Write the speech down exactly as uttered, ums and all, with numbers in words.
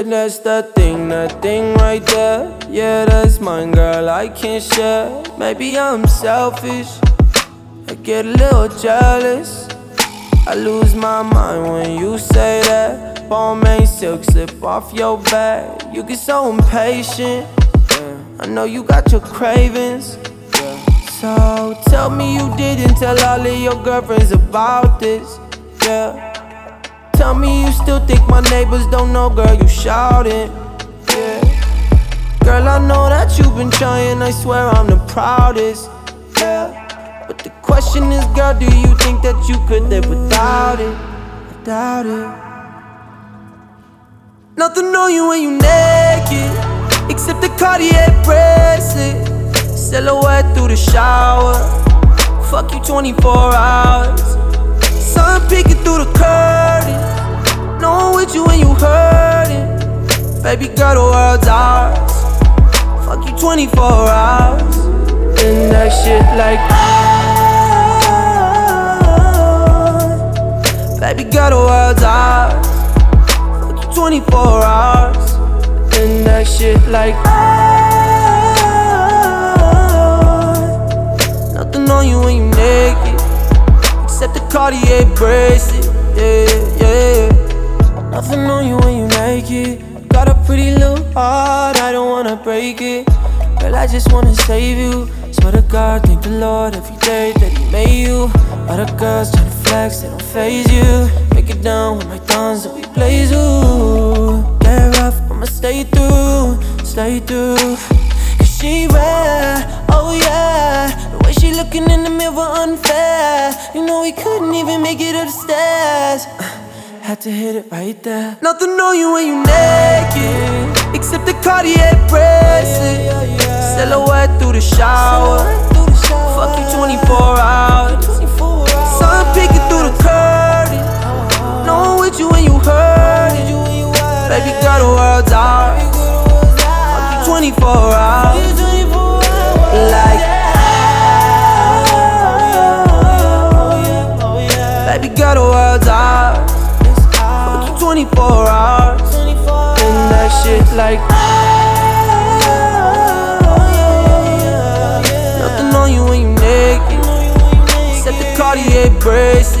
that's that thing, that thing right there. Yeah, that's mine, girl, I can't share. Maybe I'm selfish, I get a little jealous. I lose my mind when you say that. Balmain silk slip off your back. You get so impatient, yeah. I know you got your cravings, yeah. So tell me you didn't tell all of your girlfriends about this, yeah. Tell me you still think my neighbors don't know, girl, you shouting, yeah. Girl, I know that you've been trying, I swear I'm the proudest, yeah. But the question is, girl, do you think that you could live without it? Without it. Nothing on you when you naked, except the Cartier bracelet. Silhouette through the shower, fuck you twenty-four hours. Sun peeking through the curtain, knowing with you when you hurting. Baby girl, the world's ours, fuck you twenty-four hours. And that shit like baby girl, the world's ours, fuck you twenty-four hours. And that shit like nothing on you when you naked, except the Cartier bracelet, yeah, yeah. Nothing on you when you naked. Got a pretty little heart, I don't wanna break it. Girl, I just wanna save you. Swear to God, thank the Lord every day that He made you. Other girls tryna flex, they don't faze you. Break it down with my thumbs and we blaze, ooh. Get rough, I'ma stay through, stay through. Cause she rare, oh yeah. The way she looking in the mirror unfair. You know we couldn't even make it up the stairs. Had to hit it right there. Nothing on you when you naked, except the Cartier bracelet. Silhouette through the shower, fuck you twenty-four hours. Sun peeking through the curtain, knowing with you when you hurting. Baby girl, the world's ours, fuck you twenty-four hours. Like baby girl, the world's ours, fuck you twenty-four hours. And that shit like nothing on you when you naked, except the Cartier bracelet.